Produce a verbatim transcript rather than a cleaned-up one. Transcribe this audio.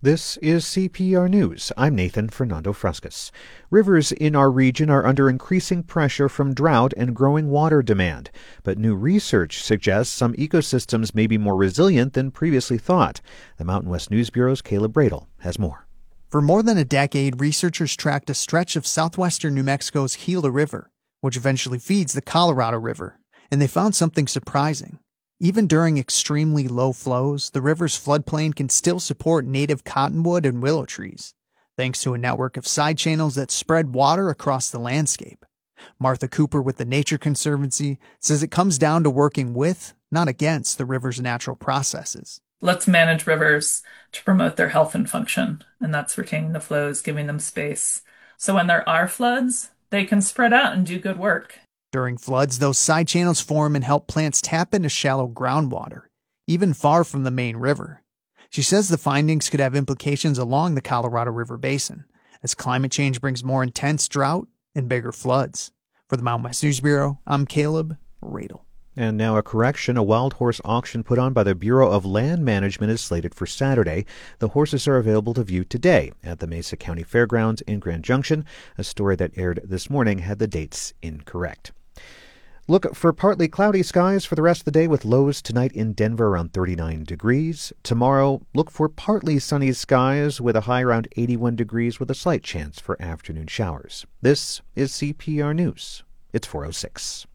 This is C P R News. I'm Nathan Fernando Fruscas. Rivers in our region are under increasing pressure from drought and growing water demand, but new research suggests some ecosystems may be more resilient than previously thought. The Mountain West News Bureau's Caleb Bradel has more. For more than a decade, researchers tracked a stretch of southwestern New Mexico's Gila River, which eventually feeds the Colorado River, and they found something surprising. Even during extremely low flows, the river's floodplain can still support native cottonwood and willow trees, thanks to a network of side channels that spread water across the landscape. Martha Cooper with the Nature Conservancy says it comes down to working with, not against, the river's natural processes. Let's manage rivers to promote their health and function, and that's retaining the flows, giving them space. So when there are floods, they can spread out and do good work. During floods, those side channels form and help plants tap into shallow groundwater, even far from the main river. She says the findings could have implications along the Colorado River Basin, as climate change brings more intense drought and bigger floods. For the Mountain West News Bureau, I'm Caleb Radel. And now a correction. A wild horse auction put on by the Bureau of Land Management is slated for Saturday. The horses are available to view today at the Mesa County Fairgrounds in Grand Junction. A story that aired this morning had the dates incorrect. Look for partly cloudy skies for the rest of the day with lows tonight in Denver around thirty-nine degrees. Tomorrow, look for partly sunny skies with a high around eighty-one degrees with a slight chance for afternoon showers. This is C P R News. It's four oh six.